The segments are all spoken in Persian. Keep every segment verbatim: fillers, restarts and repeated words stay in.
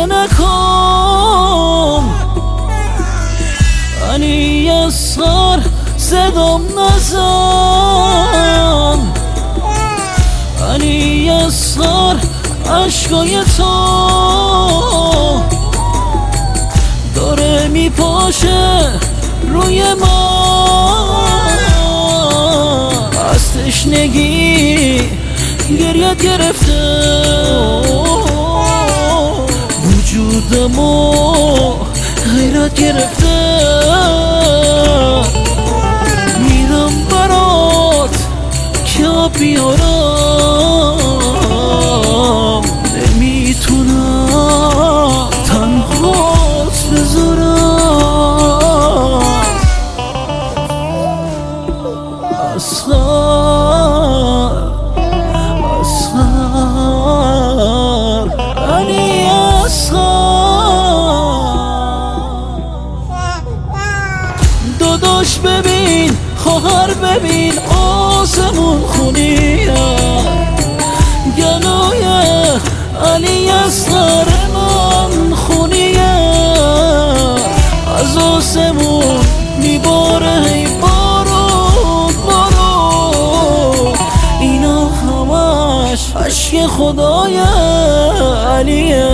نکن علی اصغر صدام نزن علی اصغر عشقای تو داره میپاشه روی ما از تشنگی گریت گرفته وجودمو غیرت گرفته میرم برات که بیارم نمیتونم تنهات بذارم اصغر اصغر علی اصغر داداش ببین خواهر ببین آسمون خونیه گلوی علی اصغر من خونیه از آسمون میباره هی بارون بارون اینا همش عشق خدای علیه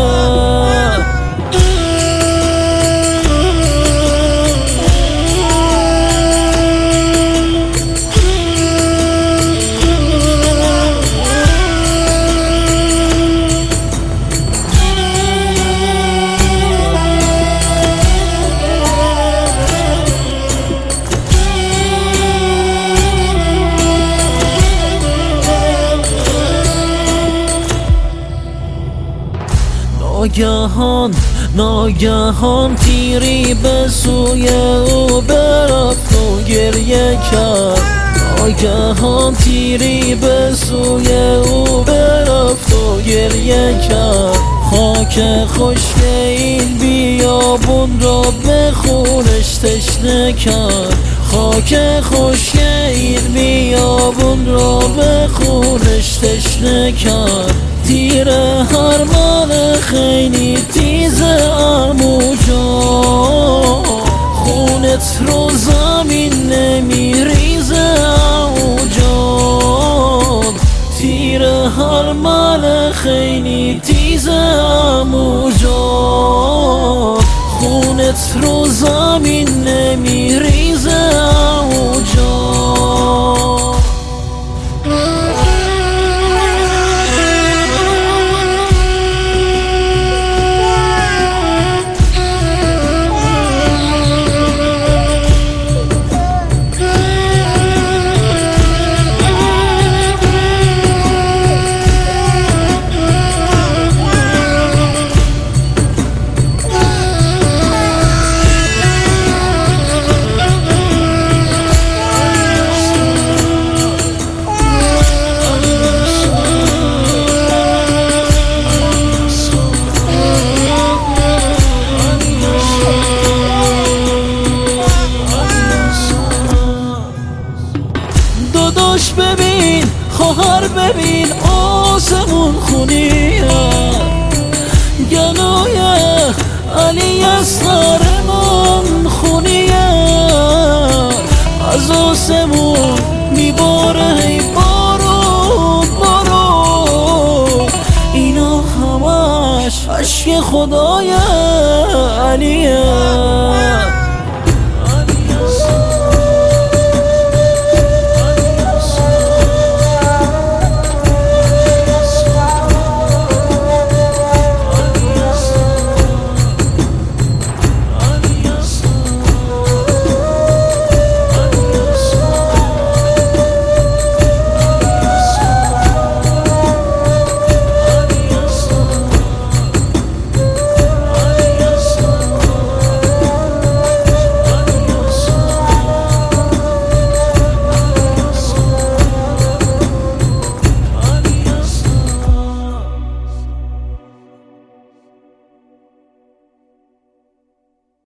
ناگهان ناگهان تیری به سوی او برفت و گریه کرد ناگهان تیری به سوی او برفت و گریه کرد خاک خشک این بیابون را به خونش تشنه کرد خاک خشک این بیابون را به خونش تشنه کرد تیر هر مال خیلی تیز عمو جان خونت رو زمین نمیریزه عمو جان تیر هر مال خیلی تیز عمو جان خونت رو زمین نمیریزه عمو جان داداش ببین خواهر ببین آسمون خونیه گلوی علی اصغر من خونیه از آسمون میباره هی بارون بارون اینا همش عشق خدای علیه